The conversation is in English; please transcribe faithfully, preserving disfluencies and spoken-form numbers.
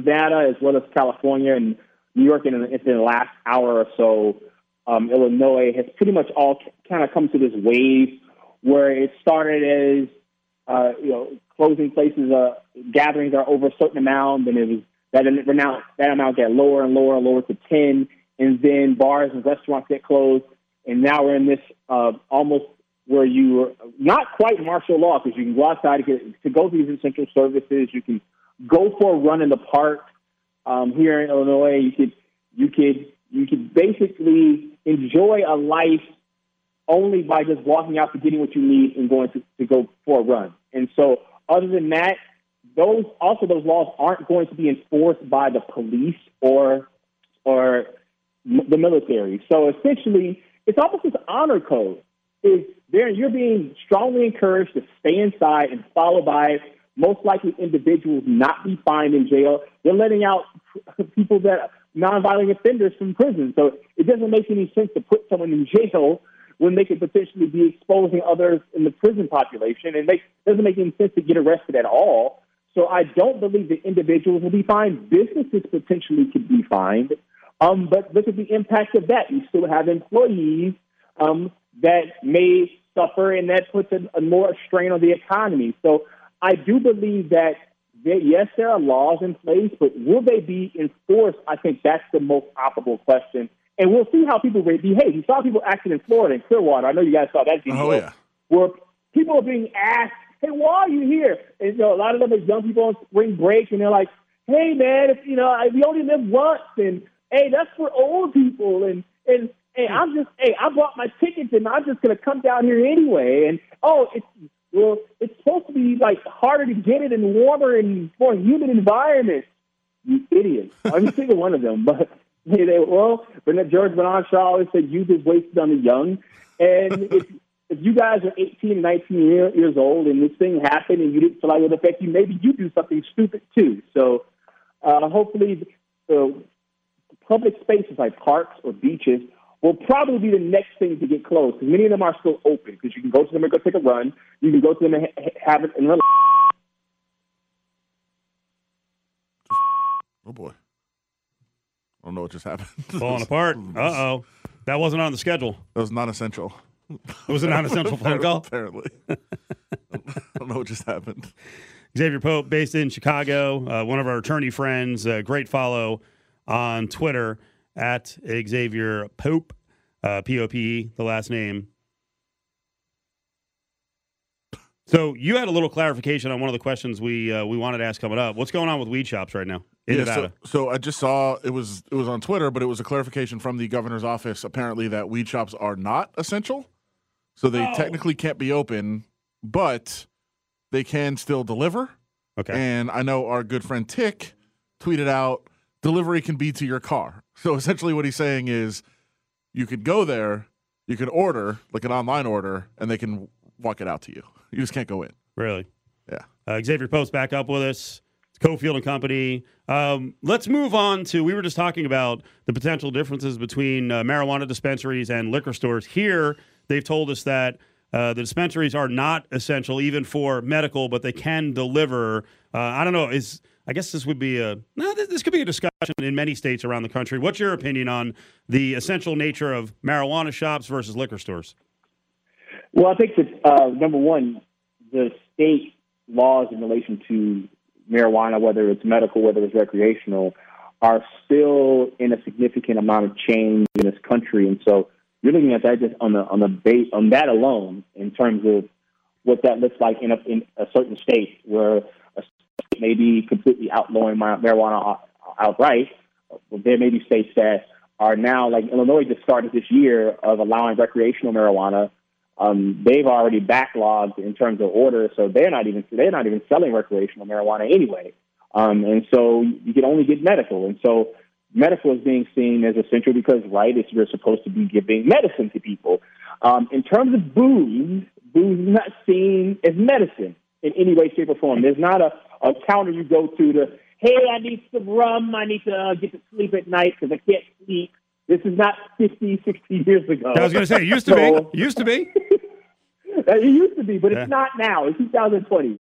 Nevada as well as California and New York in, in the last hour or so, um, Illinois has pretty much all kind of come to this wave where it started as, uh, you know, closing places, uh, gatherings are over a certain amount, and it was that amount, that amount get lower and lower and lower to ten, and then bars and restaurants get closed, and now we're in this uh, almost where you not quite martial law because you can go outside to, get, to go to these essential services. You can go for a run in the park um, here in Illinois. You could you could you could basically enjoy a life only by just walking out to getting what you need and going to, to go for a run. And so, other than that, those also those laws aren't going to be enforced by the police or or the military. So essentially, it's almost this honor code. Is there you're being strongly encouraged to stay inside and follow by most likely individuals not be fined in jail. They're letting out people that nonviolent offenders from prison. So it doesn't make any sense to put someone in jail when they could potentially be exposing others in the prison population. And it doesn't make any sense to get arrested at all. So I don't believe that individuals will be fined. Businesses potentially could be fined. Um, but look at the impact of that. You still have employees um, that may suffer, and that puts a, a more strain on the economy. So I do believe that, that, yes, there are laws in place, but will they be enforced? I think that's the most operable question. And we'll see how people behave. You saw people acting in Florida and Clearwater. I know you guys saw that video. Oh, yeah. Where people are being asked, hey, why are you here? And you know, a lot of them are young people on spring break, and they're like, hey, man, if, you know, we only live once, and, hey, that's for old people. And, and hey, I'm just, hey, I bought my tickets, and I'm just going to come down here anyway. And, oh, it's, well, it's supposed to be, like, harder to get it in warmer and more humid environments. You idiots. Every single one of them. But, hey, they, well, George Bernard Shaw always said youth is wasted on the young. And if, if you guys are eighteen and nineteen year, years old and this thing happened and you didn't feel like it would affect you, maybe you do something stupid too. So uh, hopefully the public spaces like parks or beaches will probably be the next thing to get closed, because many of them are still open, because you can go to them and go take a run. You can go to them and ha- have it and relax. Oh, boy. I don't know what just happened. Falling apart. Uh-oh. That wasn't on the schedule. That was non-essential. It was a non-essential phone call? Apparently. I don't know what just happened. Xavier Pope, based in Chicago, uh, one of our attorney friends, uh, great follow on Twitter, at Xavier Pope, uh, P O P E, the last name. So you had a little clarification on one of the questions we uh, we wanted to ask coming up. What's going on with weed shops right now in yeah, Nevada? So, so I just saw it was it was on Twitter, but it was a clarification from the governor's office, apparently, that weed shops are not essential. So they oh. technically can't be open, but they can still deliver. Okay. And I know our good friend Tick tweeted out, delivery can be to your car. So essentially what he's saying is you could go there, you could order, like an online order, and they can walk it out to you. You just can't go in. Really? Yeah. Uh, Xavier Pope's back up with us. It's Cofield and Company. Um, let's move on to, we were just talking about the potential differences between uh, marijuana dispensaries and liquor stores. Here, they've told us that uh, the dispensaries are not essential even for medical, but they can deliver. Uh, I don't know. Is I guess this would be a no. This, this could be a discussion in many states around the country. What's your opinion on the essential nature of marijuana shops versus liquor stores? Well, I think that uh, number one, the state laws in relation to marijuana, whether it's medical, whether it's recreational, are still in a significant amount of change in this country, and so you're looking at that just on the on the base on that alone in terms of what that looks like in a, in a certain state where a state may be completely outlawing marijuana outright. There may be states that are now, like Illinois just started this year, of allowing recreational marijuana. Um, they've already backlogged in terms of orders, so they're not even they're not even selling recreational marijuana anyway. Um, and so you can only get medical, and so medical is being seen as essential because, right, it's, you're supposed to be giving medicine to people. Um, in terms of booze, booze is not seen as medicine in any way, shape, or form. There's not a, a counter you go to to, hey, I need some rum, I need to uh, get to sleep at night because I can't sleep. This is not fifty, sixty years ago. I was going to say, it used to so, be. It used to be. It used to be, but yeah. it's not now. It's two thousand twenty.